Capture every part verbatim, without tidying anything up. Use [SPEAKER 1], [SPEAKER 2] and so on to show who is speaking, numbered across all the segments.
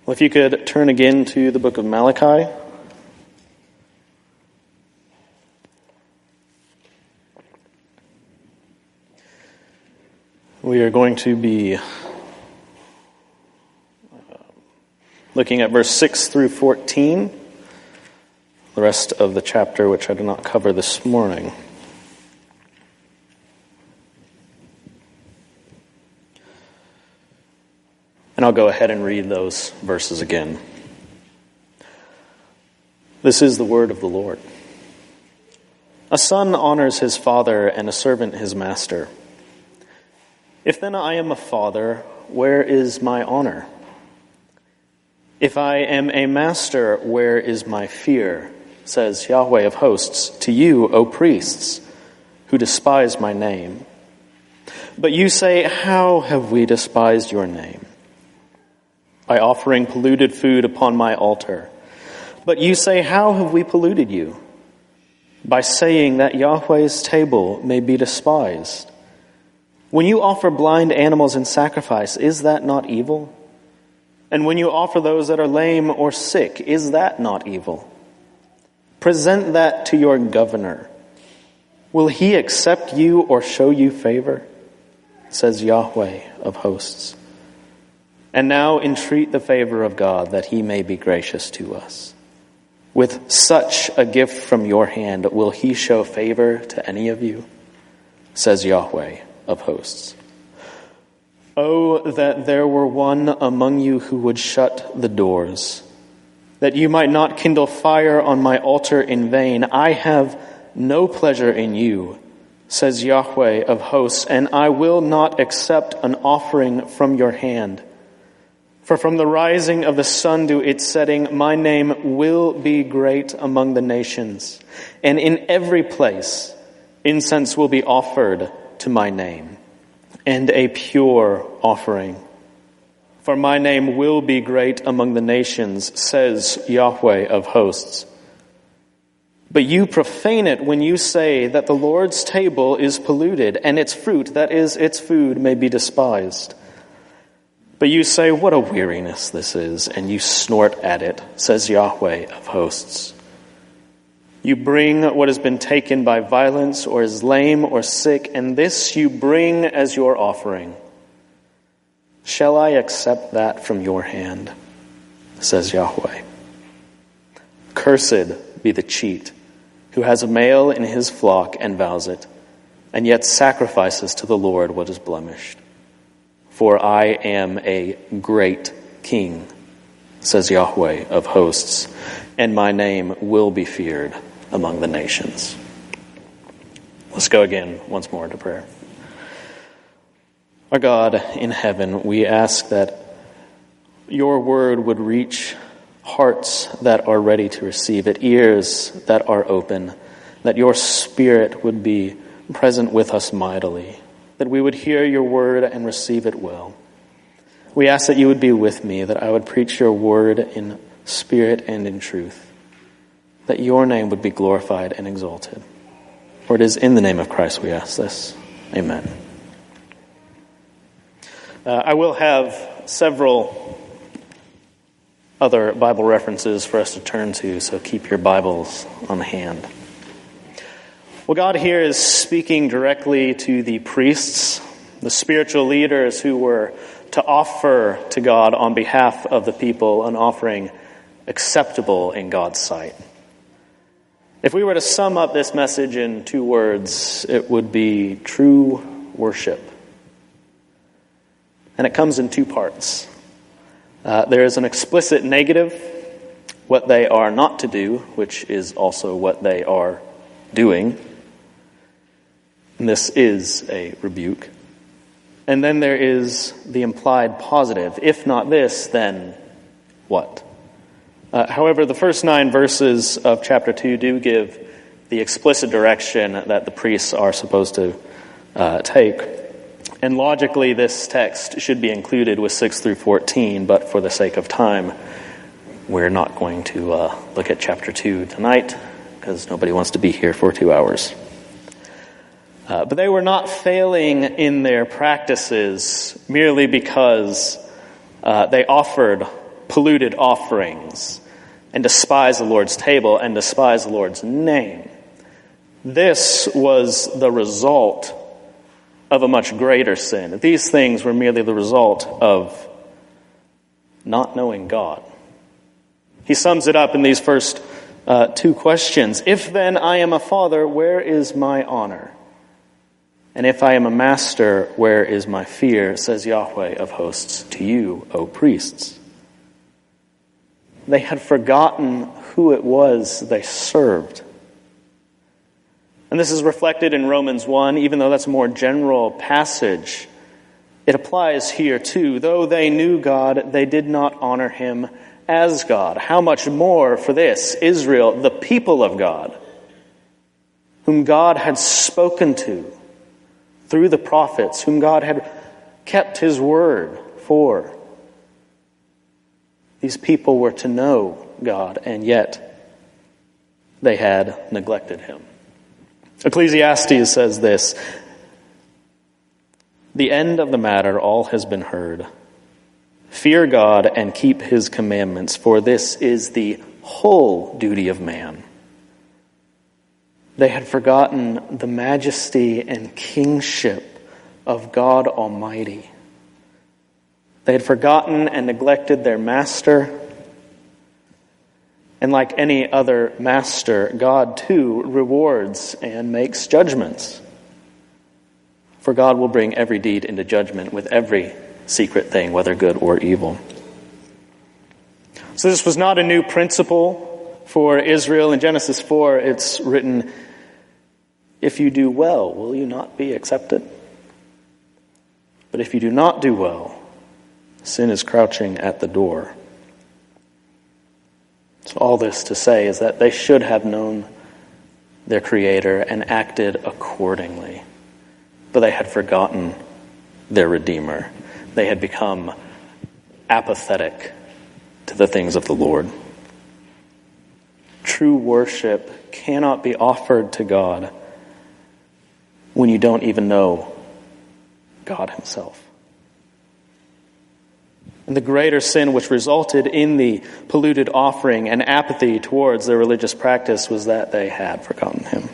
[SPEAKER 1] Well, if you could turn again to the book of Malachi. We are going to be looking at verse six through fourteen, the rest of the chapter, which I did not cover this morning. And I'll go ahead and read those verses again. This is the word of the Lord. A son honors his father, and a servant his master. If then I am a father, where is my honor? If I am a master, where is my fear? Says Yahweh of hosts, to you, O priests, who despise my name. But you say, how have we despised your name? By offering polluted food upon my altar. But you say, how have we polluted you? By saying that Yahweh's table may be despised. When you offer blind animals in sacrifice, is that not evil? And when you offer those that are lame or sick, is that not evil? Present that to your governor. Will he accept you or show you favor? Says Yahweh of hosts. And now entreat the favor of God, that he may be gracious to us. With such a gift from your hand, will he show favor to any of you? Says Yahweh of hosts. Oh, that there were one among you who would shut the doors, that you might not kindle fire on my altar in vain. I have no pleasure in you, says Yahweh of hosts, and I will not accept an offering from your hand. For from the rising of the sun to its setting, my name will be great among the nations, and in every place incense will be offered to my name, and a pure offering. For my name will be great among the nations, says Yahweh of hosts. But you profane it when you say that the Lord's table is polluted, and its fruit, that is, its food, may be despised. But you say, what a weariness this is, and you snort at it, says Yahweh of hosts. You bring what has been taken by violence, or is lame or sick, and this you bring as your offering. Shall I accept that from your hand, says Yahweh? Cursed be the cheat, who has a male in his flock and vows it, and yet sacrifices to the Lord what is blemished. For I am a great king, says Yahweh of hosts, and my name will be feared among the nations. Let's go again once more to prayer. Our God in heaven, we ask that your word would reach hearts that are ready to receive it, ears that are open, that your Spirit would be present with us mightily, that we would hear your word and receive it well. We ask that you would be with me, that I would preach your word in spirit and in truth, that your name would be glorified and exalted. For it is in the name of Christ we ask this. Amen. Uh, I will have several other Bible references for us to turn to, so keep your Bibles on hand. Well, God here is speaking directly to the priests, the spiritual leaders who were to offer to God on behalf of the people an offering acceptable in God's sight. If we were to sum up this message in two words, it would be true worship. And it comes in two parts. Uh, there is an explicit negative, what they are not to do, which is also what they are doing. And this is a rebuke. And then there is the implied positive. If not this, then what? Uh, however, the first nine verses of chapter two do give the explicit direction that the priests are supposed to uh, take. And logically, this text should be included with six through fourteen, but for the sake of time, we're not going to uh, look at chapter two tonight, because nobody wants to be here for two hours. Uh, but they were not failing in their practices merely because uh, they offered polluted offerings and despise the Lord's table and despise the Lord's name. This was the result of a much greater sin. These things were merely the result of not knowing God. He sums it up in these first uh, two questions. If then I am a father, where is my honor? And if I am a master, where is my fear, says Yahweh of hosts to you, O priests. They had forgotten who it was they served. And this is reflected in Romans one, even though that's a more general passage. It applies here too. Though they knew God, they did not honor him as God. How much more for this, Israel, the people of God, whom God had spoken to through the prophets, whom God had kept his word for. These people were to know God, and yet they had neglected him. Ecclesiastes says this, the end of the matter all has been heard. Fear God and keep his commandments, for this is the whole duty of man. They had forgotten the majesty and kingship of God Almighty. They had forgotten and neglected their master. And like any other master, God too rewards and makes judgments. For God will bring every deed into judgment with every secret thing, whether good or evil. So this was not a new principle for Israel. In Genesis four, it's written, if you do well, will you not be accepted? But if you do not do well, sin is crouching at the door. So all this to say is that they should have known their Creator and acted accordingly. But they had forgotten their Redeemer. They had become apathetic to the things of the Lord. True worship cannot be offered to God when you don't even know God himself. And the greater sin which resulted in the polluted offering and apathy towards their religious practice was that they had forgotten him.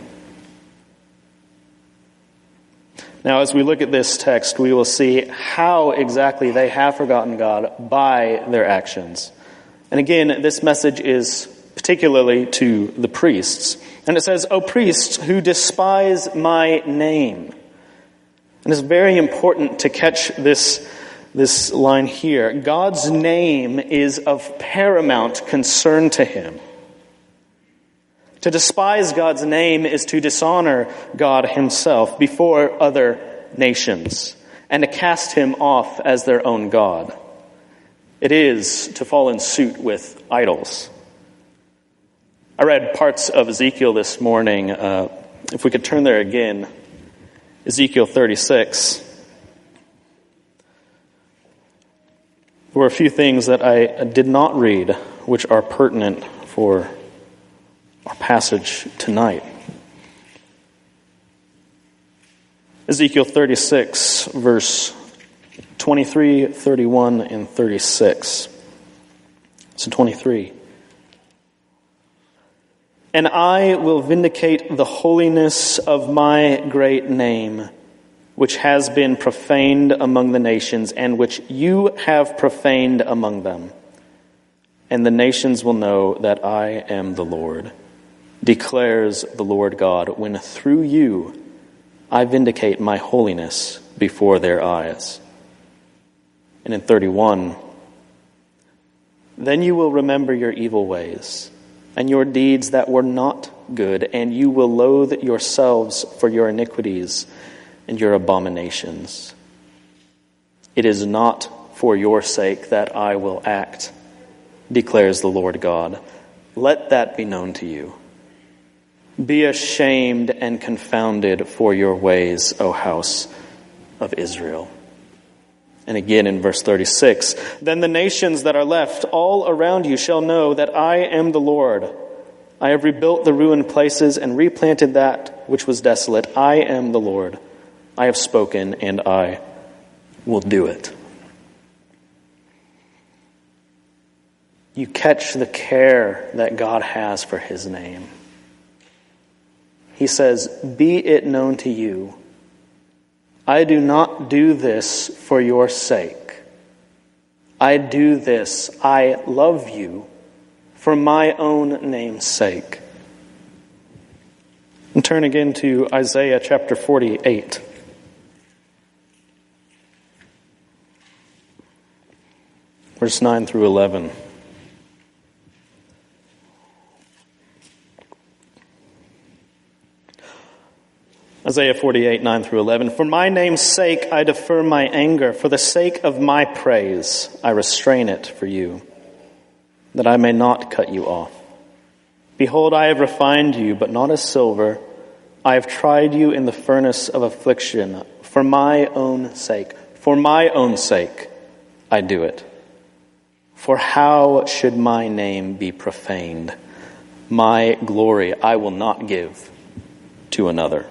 [SPEAKER 1] Now, as we look at this text, we will see how exactly they have forgotten God by their actions. And again, this message is particularly to the priests. And it says, O priests who despise my name. And it's very important to catch this, this line here. God's name is of paramount concern to him. To despise God's name is to dishonor God himself before other nations and to cast him off as their own God. It is to fall in suit with idols. I read parts of Ezekiel this morning. Uh, if we could turn there again, Ezekiel thirty-six. There were a few things that I did not read which are pertinent for our passage tonight. Ezekiel thirty-six, verse twenty-three, thirty-one, and thirty-six. So twenty-three. And I will vindicate the holiness of my great name, which has been profaned among the nations, and which you have profaned among them. And the nations will know that I am the Lord, declares the Lord God, when through you I vindicate my holiness before their eyes. And in thirty-one, then you will remember your evil ways and your deeds that were not good, and you will loathe yourselves for your iniquities and your abominations. It is not for your sake that I will act, declares the Lord God. Let that be known to you. Be ashamed and confounded for your ways, O house of Israel. And again in verse thirty-six, then the nations that are left all around you shall know that I am the Lord. I have rebuilt the ruined places and replanted that which was desolate. I am the Lord. I have spoken and I will do it. you catch the care that God has for his name. He says, "Be it known to you, I do not do this for your sake. I do this, I love you, for my own name's sake." And turn again to Isaiah chapter forty-eight. Verse nine through eleven. Isaiah forty-eight, nine through eleven. "For my name's sake I defer my anger. For the sake of my praise I restrain it for you, that I may not cut you off. Behold, I have refined you, but not as silver. I have tried you in the furnace of affliction. For my own sake, for my own sake I do it. For how should my name be profaned? My glory I will not give to another."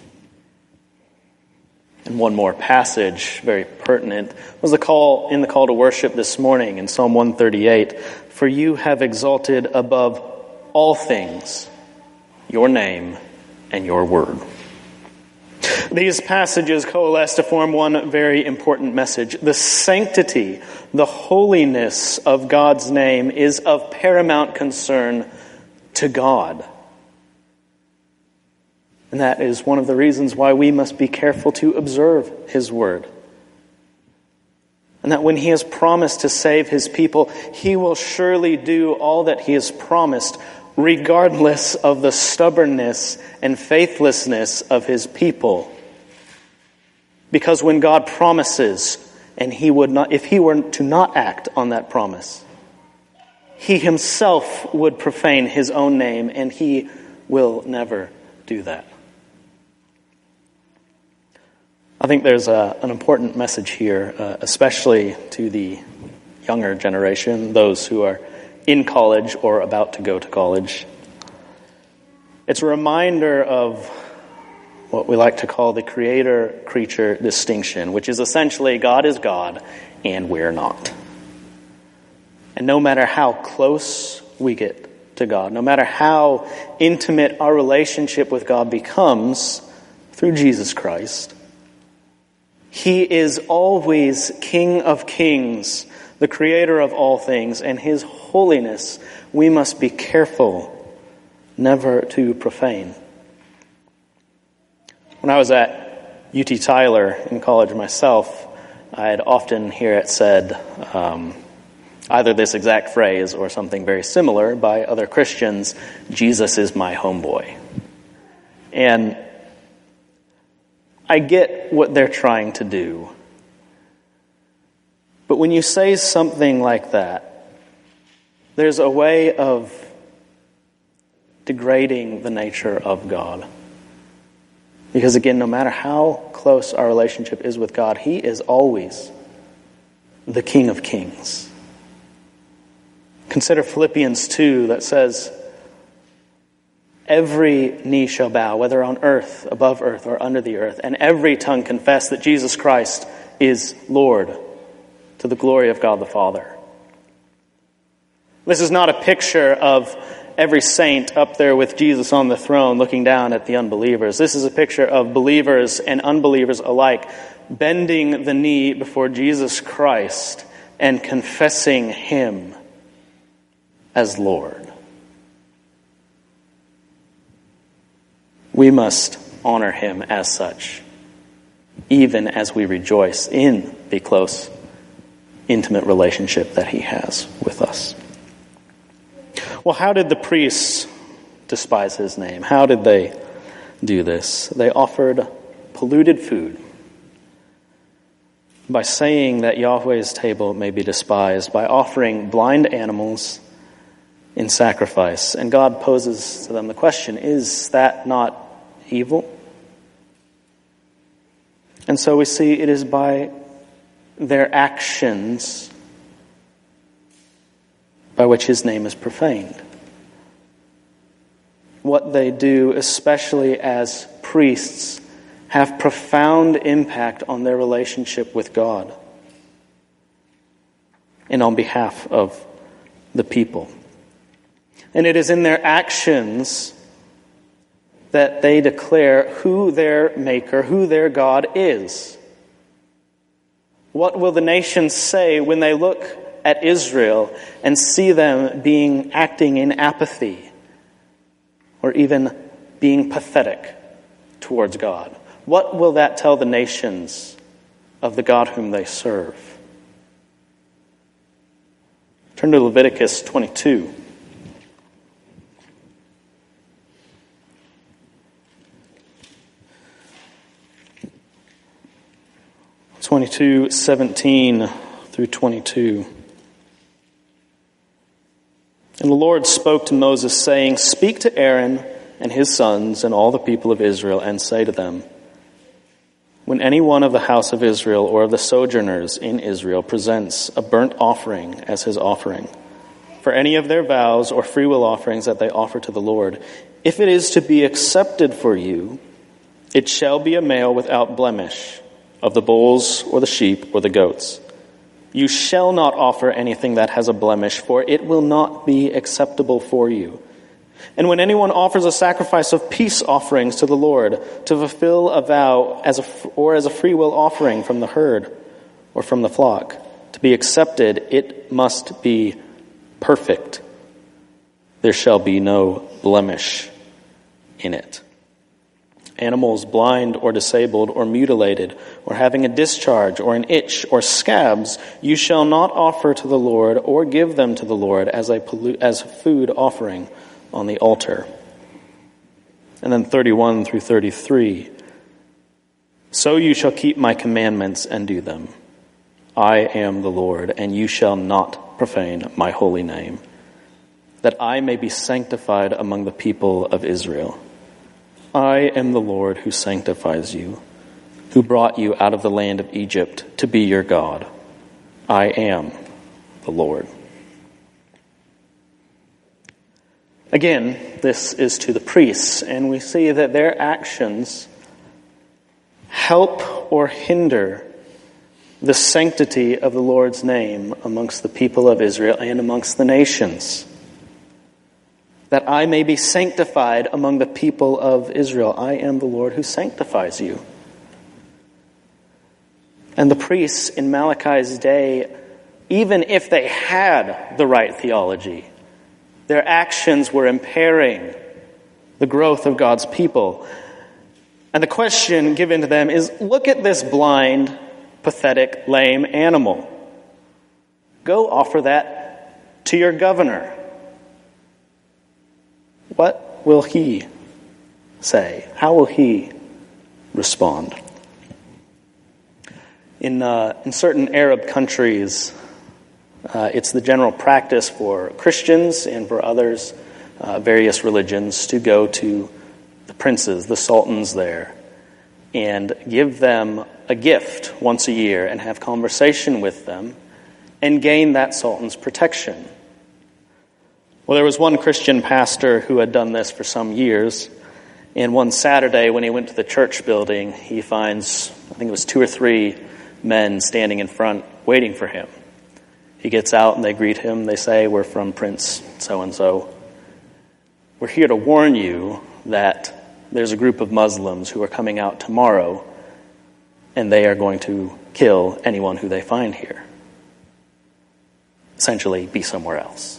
[SPEAKER 1] And one more passage, very pertinent, was the call in the call to worship this morning in Psalm one thirty-eight. "For you have exalted above all things your name and your word." These passages coalesce to form one very important message. The sanctity, the holiness of God's name is of paramount concern to God. And that is one of the reasons why we must be careful to observe his word. And that when he has promised to save his people, he will surely do all that he has promised, regardless of the stubbornness and faithlessness of his people. Because when God promises, and he would not, if he were to not act on that promise, he himself would profane his own name, and he will never do that. I think there's a, an important message here, uh, especially to the younger generation, those who are in college or about to go to college. It's a reminder of what we like to call the creator-creature distinction, which is essentially God is God and we're not. And no matter how close we get to God, no matter how intimate our relationship with God becomes through Jesus Christ, he is always King of Kings, the creator of all things, and his holiness we must be careful never to profane. When I was at U T Tyler in college myself, I'd often hear it said, um, either this exact phrase or something very similar by other Christians, "Jesus is my homeboy." And I get what they're trying to do. But when you say something like that, there's a way of degrading the nature of God. Because again, no matter how close our relationship is with God, he is always the King of Kings. Consider Philippians two that says, "Every knee shall bow, whether on earth, above earth, or under the earth, and every tongue confess that Jesus Christ is Lord, to the glory of God the Father." This is not a picture of every saint up there with Jesus on the throne looking down at the unbelievers. This is a picture of believers and unbelievers alike bending the knee before Jesus Christ and confessing him as Lord. We must honor him as such, even as we rejoice in the close, intimate relationship that he has with us. Well, how did the priests despise his name? How did they do this? They offered polluted food by saying that Yahweh's table may be despised, by offering blind animals in sacrifice. And God poses to them the question, is that not evil? And so we see it is by their actions by which his name is profaned. What they do, especially as priests, have profound impact on their relationship with God and on behalf of the people. And it is in their actions that they declare who their Maker, who their God is. What will the nations say when they look at Israel and see them being acting in apathy or even being pathetic towards God? What will that tell the nations of the God whom they serve? Turn to Leviticus twenty-two. twenty-two, seventeen through twenty-two. And the Lord spoke to Moses, saying, "Speak to Aaron and his sons and all the people of Israel, and say to them, when any one of the house of Israel or of the sojourners in Israel presents a burnt offering as his offering, for any of their vows or freewill offerings that they offer to the Lord, if it is to be accepted for you, it shall be a male without blemish, of the bulls or the sheep or the goats. You shall not offer anything that has a blemish, for it will not be acceptable for you. And when anyone offers a sacrifice of peace offerings to the Lord to fulfill a vow as a, or as a freewill offering from the herd or from the flock, to be accepted, it must be perfect. There shall be no blemish in it. Animals blind or disabled or mutilated or having a discharge or an itch or scabs, you shall not offer to the Lord or give them to the Lord as a pollu- as food offering on the altar." And then thirty-one through thirty-three. "So you shall keep my commandments and do them. I am the Lord, and you shall not profane my holy name, that I may be sanctified among the people of Israel. I am the Lord who sanctifies you, who brought you out of the land of Egypt to be your God. I am the Lord." Again, this is to the priests, and we see that their actions help or hinder the sanctity of the Lord's name amongst the people of Israel and amongst the nations. That I may be sanctified among the people of Israel. I am the Lord who sanctifies you. And the priests in Malachi's day, even if they had the right theology, their actions were impairing the growth of God's people. And the question given to them is, look at this blind, pathetic, lame animal. Go offer that to your governor. What will he say? How will he respond? In uh, in certain Arab countries, uh, it's the general practice for Christians and for others, uh, various religions, to go to the princes, the sultans there, and give them a gift once a year and have conversation with them and gain that sultan's protection. Well, there was one Christian pastor who had done this for some years, and one Saturday when he went to the church building, he finds, I think it was two or three men standing in front waiting for him. He gets out and they greet him. They say, "We're from Prince so-and-so. We're here to warn you that there's a group of Muslims who are coming out tomorrow, and they are going to kill anyone who they find here. Essentially, be somewhere else."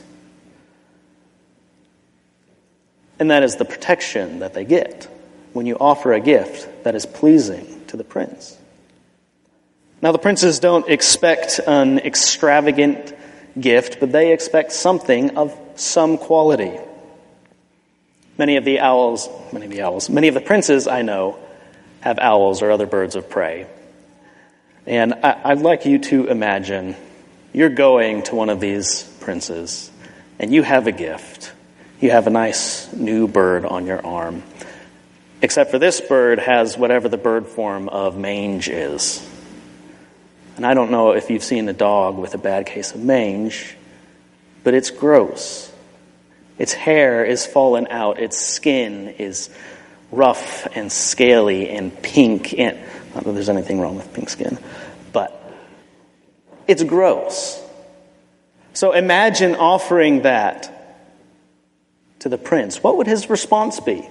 [SPEAKER 1] And that is the protection that they get when you offer a gift that is pleasing to the prince. Now, the princes don't expect an extravagant gift, but they expect something of some quality. Many of the owls, many of the owls, many of the princes I know have owls or other birds of prey. And I, I'd like you to imagine you're going to one of these princes and you have a gift. You have a nice new bird on your arm. Except for this bird has whatever the bird form of mange is. And I don't know if you've seen a dog with a bad case of mange, but it's gross. Its hair is fallen out. Its skin is rough and scaly and pink. And not that there's anything wrong with pink skin, but it's gross. So imagine offering that to the prince. What would his response be?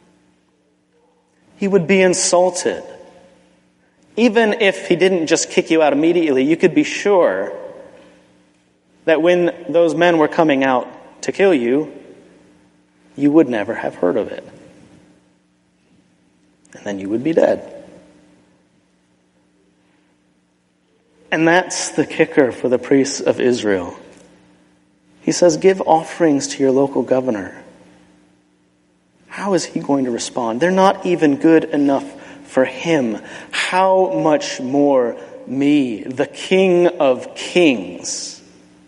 [SPEAKER 1] He would be insulted. Even if he didn't just kick you out immediately, you could be sure that when those men were coming out to kill you, you would never have heard of it. And then you would be dead. And that's the kicker for the priests of Israel. He says, give offerings to your local governor. How is he going to respond? They're not even good enough for him. How much more me, the King of Kings?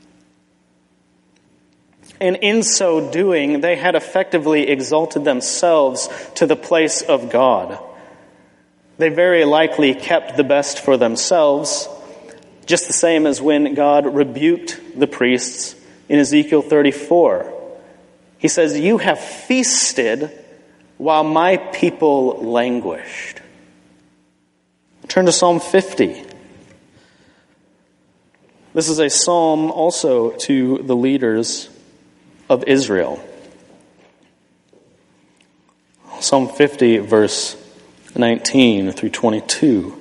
[SPEAKER 1] And in so doing, they had effectively exalted themselves to the place of God. They very likely kept the best for themselves, just the same as when God rebuked the priests in Ezekiel thirty-four. He says, you have feasted while my people languished. Turn to Psalm fifty. This is a psalm also to the leaders of Israel. Psalm fifty, verse nineteen through twenty-two.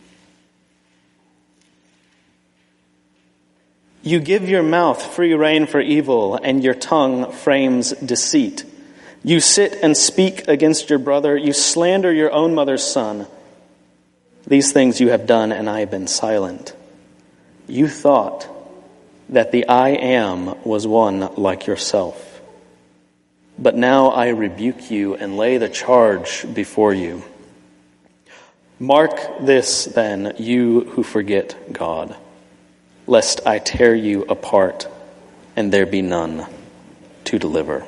[SPEAKER 1] You give your mouth free rein for evil, and your tongue frames deceit. You sit and speak against your brother. You slander your own mother's son. These things you have done, and I have been silent. You thought that the I Am was one like yourself. But now I rebuke you and lay the charge before you. Mark this, then, you who forget God, lest I tear you apart and there be none to deliver.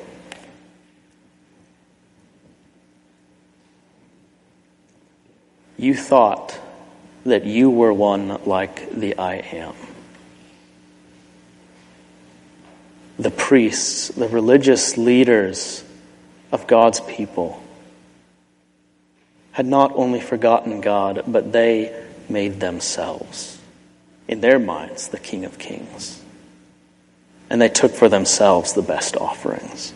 [SPEAKER 1] You thought that you were one like the I Am. The priests, the religious leaders of God's people had not only forgotten God, but they made themselves, in their minds, the King of Kings. And they took for themselves the best offerings.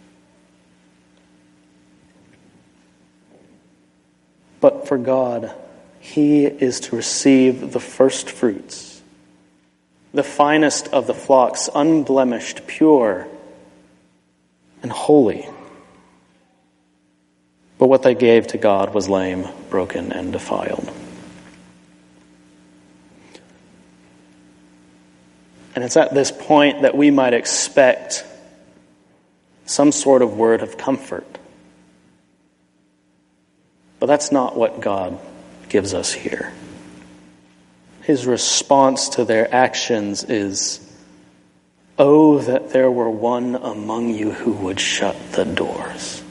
[SPEAKER 1] But for God, he is to receive the first fruits, the finest of the flocks, unblemished, pure, and holy. But what they gave to God was lame, broken, and defiled. And it's at this point that we might expect some sort of word of comfort. But that's not what God gives us here. His response to their actions is, "Oh, that there were one among you who would shut the doors,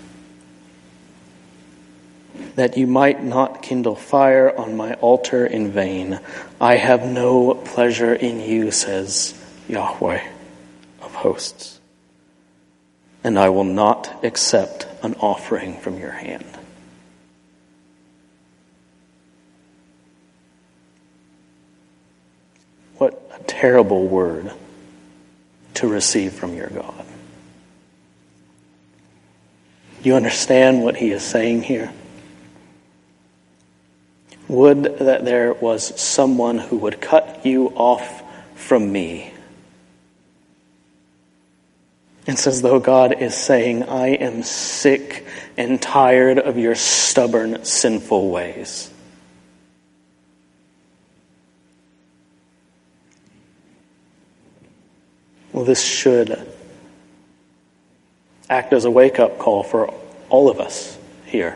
[SPEAKER 1] that you might not kindle fire on my altar in vain. I have no pleasure in you, says Yahweh of hosts, and I will not accept an offering from your hand." What a terrible word to receive from your God. You understand what he is saying here? Would that there was someone who would cut you off from me. It's as though God is saying, I am sick and tired of your stubborn, sinful ways. Well, this should act as a wake-up call for all of us here.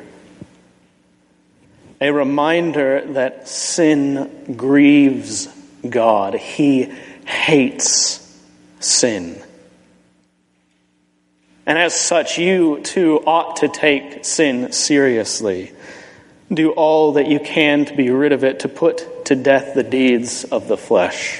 [SPEAKER 1] A reminder that sin grieves God. He hates sin. And as such, you too ought to take sin seriously. Do all that you can to be rid of it, to put to death the deeds of the flesh.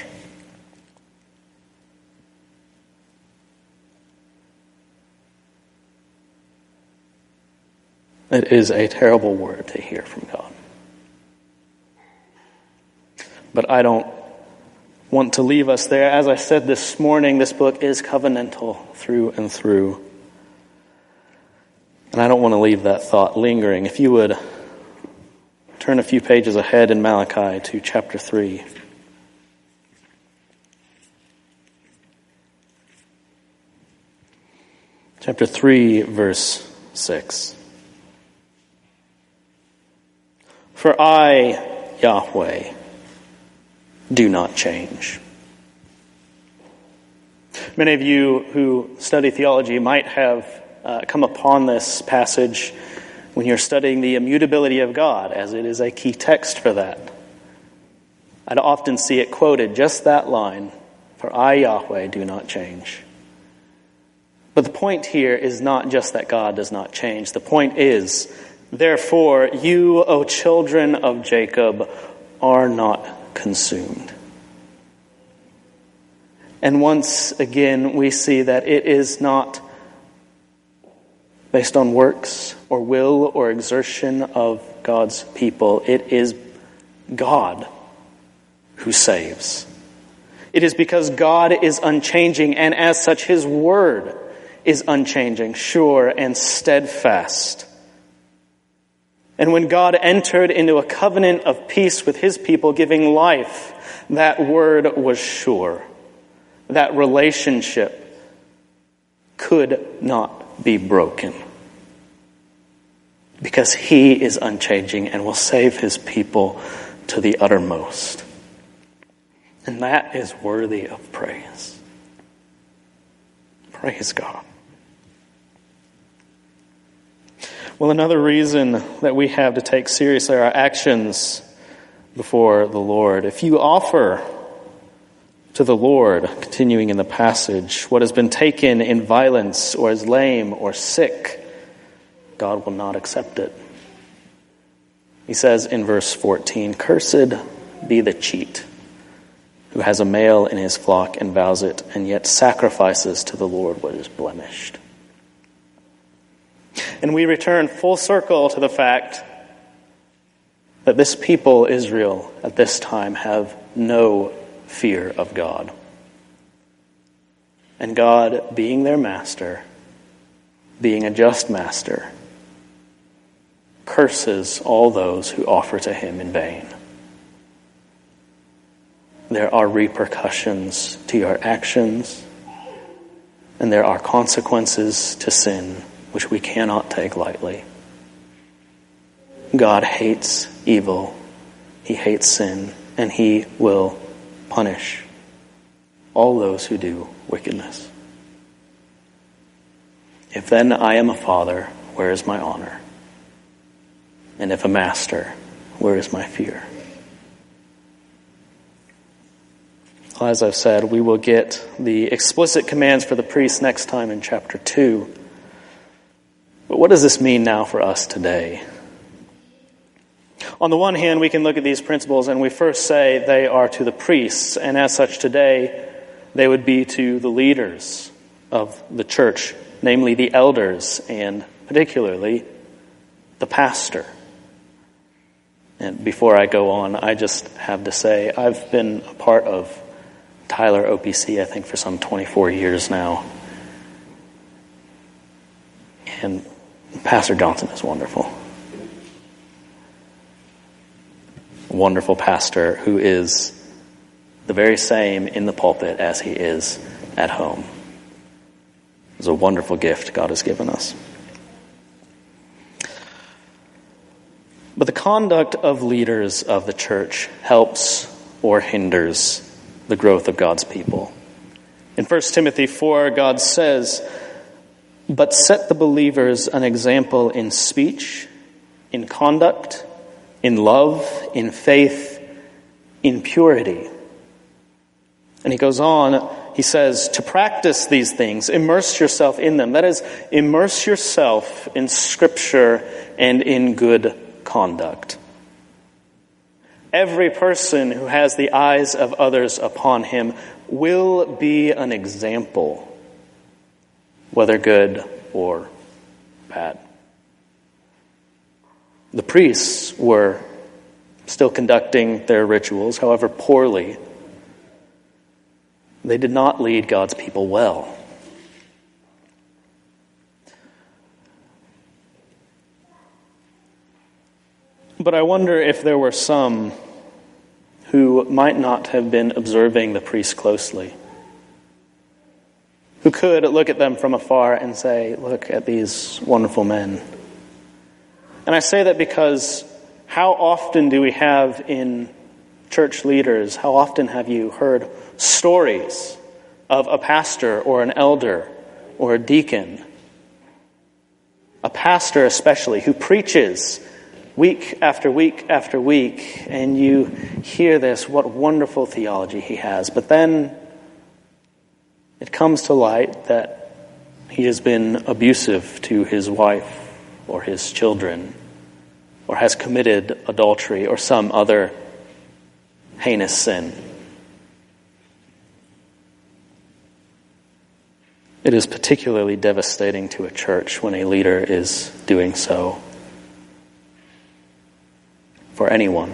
[SPEAKER 1] It is a terrible word to hear from God. But I don't want to leave us there. As I said this morning, this book is covenantal through and through. And I don't want to leave that thought lingering. If you would turn a few pages ahead in Malachi to chapter three. Chapter three, verse six. For I, Yahweh, do not change. Many of you who study theology might have uh, come upon this passage when you're studying the immutability of God, as it is a key text for that. I'd often see it quoted, just that line, for I, Yahweh, do not change. But the point here is not just that God does not change. The point is, therefore, you, O children of Jacob, are not consumed. And once again, we see that it is not based on works or will or exertion of God's people. It is God who saves. It is because God is unchanging, and as such, his word is unchanging, sure, and steadfast. And when God entered into a covenant of peace with his people, giving life, that word was sure. That relationship could not be broken. Because he is unchanging and will save his people to the uttermost. And that is worthy of praise. Praise God. Well, another reason that we have to take seriously our actions before the Lord. If you offer to the Lord, continuing in the passage, what has been taken in violence or is lame or sick, God will not accept it. He says in verse fourteen, cursed be the cheat who has a male in his flock and vows it, and yet sacrifices to the Lord what is blemished. And we return full circle to the fact that this people, Israel, at this time have no fear of God. And God, being their master, being a just master, curses all those who offer to him in vain. There are repercussions to your actions, and there are consequences to sin which we cannot take lightly. God hates evil, he hates sin, and he will punish all those who do wickedness. If then I am a father, where is my honor? And if a master, where is my fear? As I've said, we will get the explicit commands for the priests next time in chapter two. But what does this mean now for us today? On the one hand, we can look at these principles and we first say they are to the priests, and as such today, they would be to the leaders of the church, namely the elders and particularly the pastor. And before I go on, I just have to say I've been a part of Tyler O P C, I think, for some twenty-four years now. And Pastor Johnson is wonderful. A wonderful pastor who is the very same in the pulpit as he is at home. It's a wonderful gift God has given us. But the conduct of leaders of the church helps or hinders the growth of God's people. In First Timothy four, God says, "But set the believers an example in speech, in conduct, in love, in faith, in purity." And he goes on, he says, to practice these things, immerse yourself in them. That is, immerse yourself in Scripture and in good conduct. Every person who has the eyes of others upon him will be an example, whether good or bad. The priests were still conducting their rituals, however poorly. They did not lead God's people well. But I wonder if there were some who might not have been observing the priests closely, who could look at them from afar and say, look at these wonderful men. And I say that because how often do we have in church leaders, how often have you heard stories of a pastor or an elder or a deacon, a pastor especially, who preaches week after week after week, and you hear this, what wonderful theology he has. But then it comes to light that he has been abusive to his wife or his children, or has committed adultery or some other heinous sin. It is particularly devastating to a church when a leader is doing so. For anyone.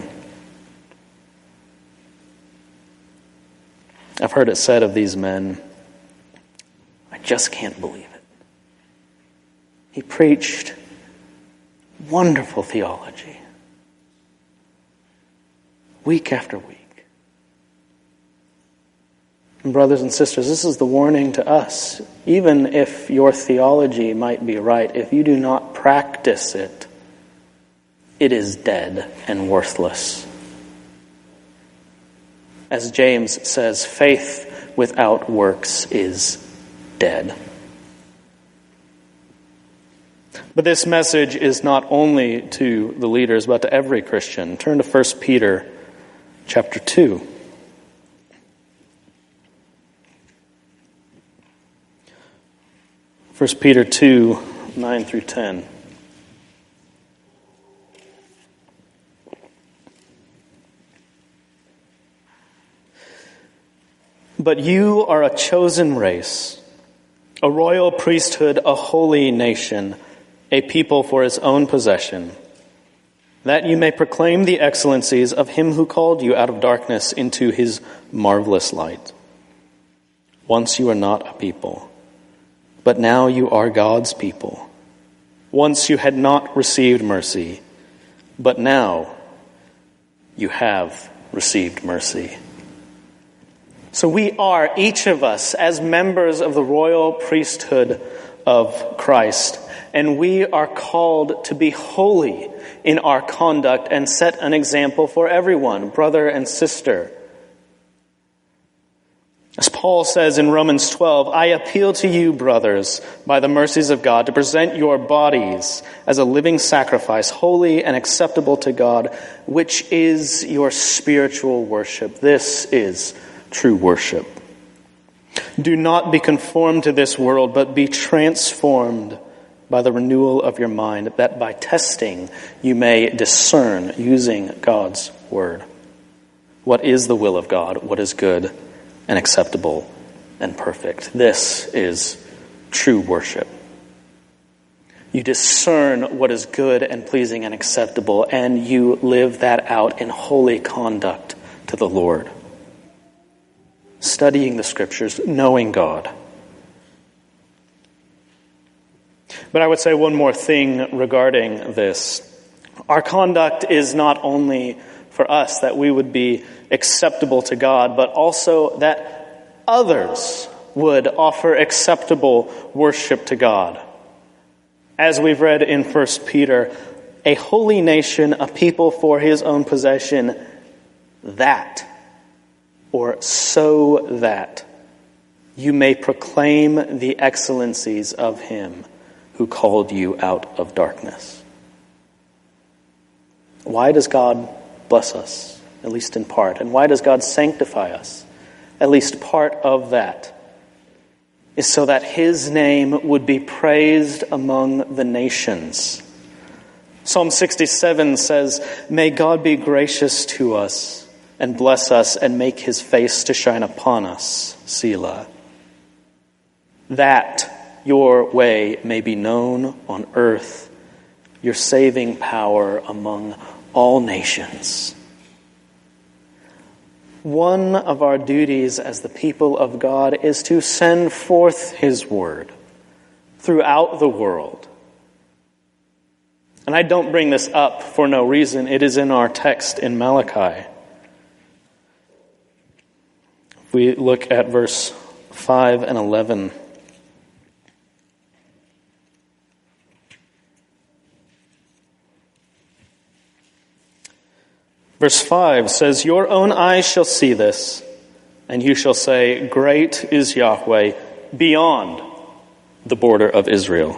[SPEAKER 1] I've heard it said of these men, I just can't believe it. He preached wonderful theology, week after week. And brothers and sisters, this is the warning to us. Even if your theology might be right, if you do not practice it, it is dead and worthless. As James says, faith without works is dead. But this message is not only to the leaders, but to every Christian. Turn to First Peter chapter two. First Peter two, nine through ten. But you are a chosen race, a royal priesthood, a holy nation, a people for his own possession, that you may proclaim the excellencies of him who called you out of darkness into his marvelous light. Once you were not a people, but now you are God's people. Once you had not received mercy, but now you have received mercy. So we are, each of us, as members of the royal priesthood of Christ, and we are called to be holy in our conduct and set an example for everyone, brother and sister. As Paul says in Romans twelve, I appeal to you, brothers, by the mercies of God, to present your bodies as a living sacrifice, holy and acceptable to God, which is your spiritual worship. This is true worship. Do not be conformed to this world, but be transformed by the renewal of your mind, that by testing you may discern, using God's word, what is the will of God, what is good and acceptable and perfect. This is true worship. You discern what is good and pleasing and acceptable, and you live that out in holy conduct to the Lord. Studying the scriptures, knowing God. But I would say one more thing regarding this. Our conduct is not only for us that we would be acceptable to God, but also that others would offer acceptable worship to God. As we've read in First Peter, a holy nation, a people for his own possession, that or so that you may proclaim the excellencies of him who called you out of darkness. Why does God bless us, at least in part? And why does God sanctify us? At least part of that is so that his name would be praised among the nations. Psalm sixty-seven says, may God be gracious to us and bless us and make his face to shine upon us, Selah. That your way may be known on earth, your saving power among all nations. One of our duties as the people of God is to send forth his word throughout the world. And I don't bring this up for no reason. It is in our text in Malachi. If we look at verse five and eleven. Verse five says, "Your own eyes shall see this, and you shall say, 'Great is Yahweh beyond the border of Israel.'"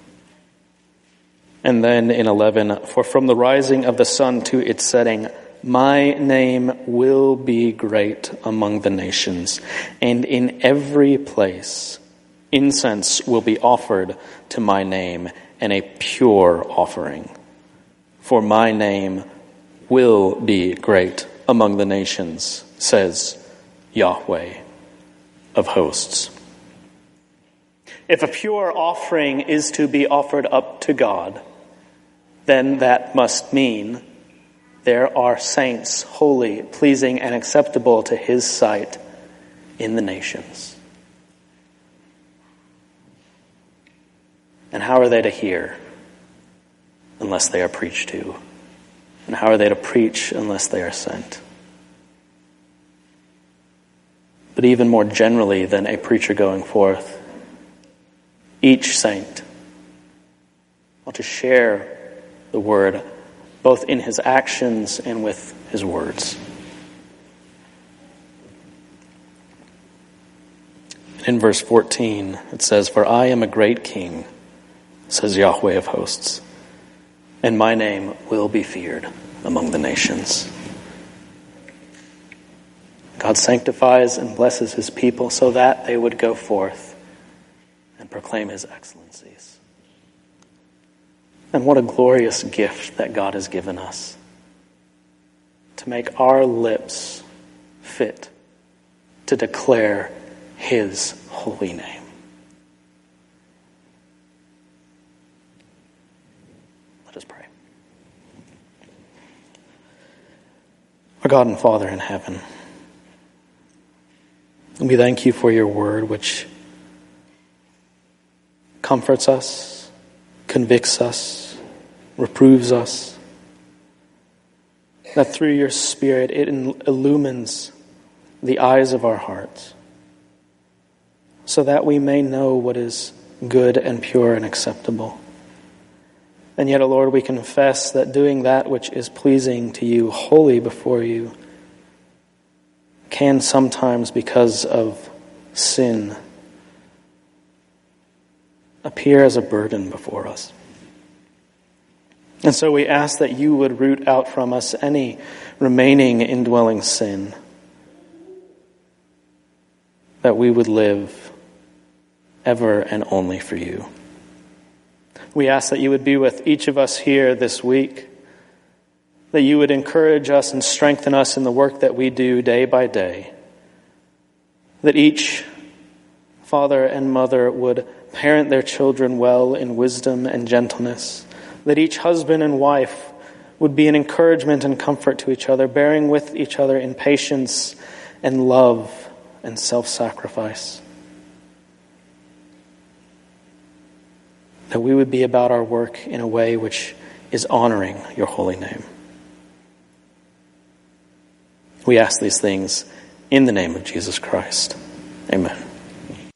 [SPEAKER 1] And then in eleven, "For from the rising of the sun to its setting, my name will be great among the nations, and in every place incense will be offered to my name, and a pure offering. For my name will be great among the nations, says Yahweh of hosts." If a pure offering is to be offered up to God, then that must mean there are saints, holy, pleasing, and acceptable to his sight in the nations. And how are they to hear unless they are preached to? And how are they to preach unless they are sent? But even more generally than a preacher going forth, each saint ought to share the word both in his actions and with his words. In verse fourteen, it says, "For I am a great king, says Yahweh of hosts, and my name will be feared among the nations." God sanctifies and blesses his people so that they would go forth and proclaim his excellencies. And what a glorious gift that God has given us, to make our lips fit to declare his holy name. Let us pray. Our God and Father in heaven, we thank you for your word, which comforts us, convicts us, reproves us, that through your Spirit it illumines the eyes of our hearts, so that we may know what is good and pure and acceptable. And yet, O Lord, we confess that doing that which is pleasing to you, holy before you, can sometimes, because of sin, appear as a burden before us. And so we ask that you would root out from us any remaining indwelling sin, that we would live ever and only for you. We ask that you would be with each of us here this week, that you would encourage us and strengthen us in the work that we do day by day, that each father and mother would parent their children well in wisdom and gentleness, that each husband and wife would be an encouragement and comfort to each other, bearing with each other in patience and love and self-sacrifice. That we would be about our work in a way which is honoring your holy name. We ask these things in the name of Jesus Christ. Amen.